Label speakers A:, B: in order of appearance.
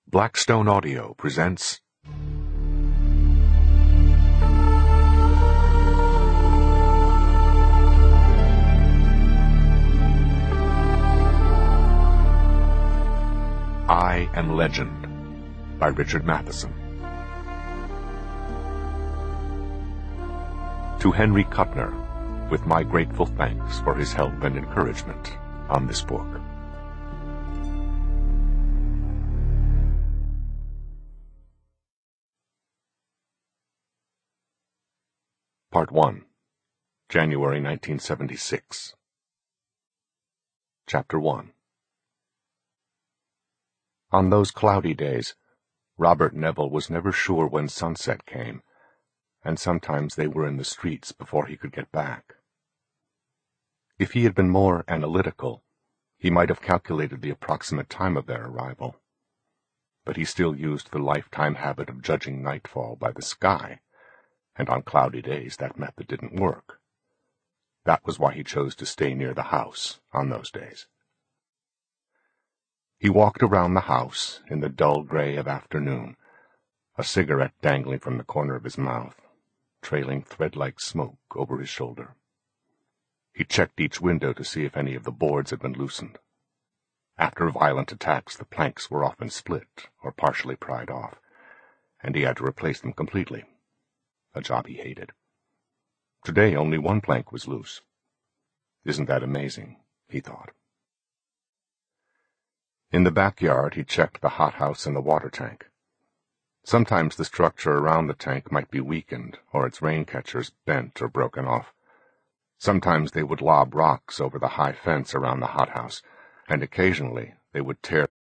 A: Blackstone Audio presents I Am Legend by Richard Matheson. To Henry Kuttner, with my grateful thanks for his help and encouragement on this book. Part 1, January 1976. Chapter 1. On those cloudy days, Robert Neville was never sure when sunset came, and sometimes they were in the streets before he could get back. If he had been more analytical, he might have calculated the approximate time of their arrival, but he still used the lifetime habit of judging nightfall by the sky, and on cloudy days that method didn't work. That was why he chose to stay near the house on those days. He walked around the house in the dull gray of afternoon, a cigarette dangling from the corner of his mouth, trailing thread-like smoke over his shoulder. He checked each window to see if any of the boards had been loosened. After violent attacks, the planks were often split or partially pried off, and he had to replace them completely, a job he hated. Today only one plank was loose. Isn't that amazing, he thought. In the backyard, he checked the hothouse and the water tank. Sometimes the structure around the tank might be weakened, or its rain catchers bent or broken off. Sometimes they would lob rocks over the high fence around the hothouse, and occasionally they would tear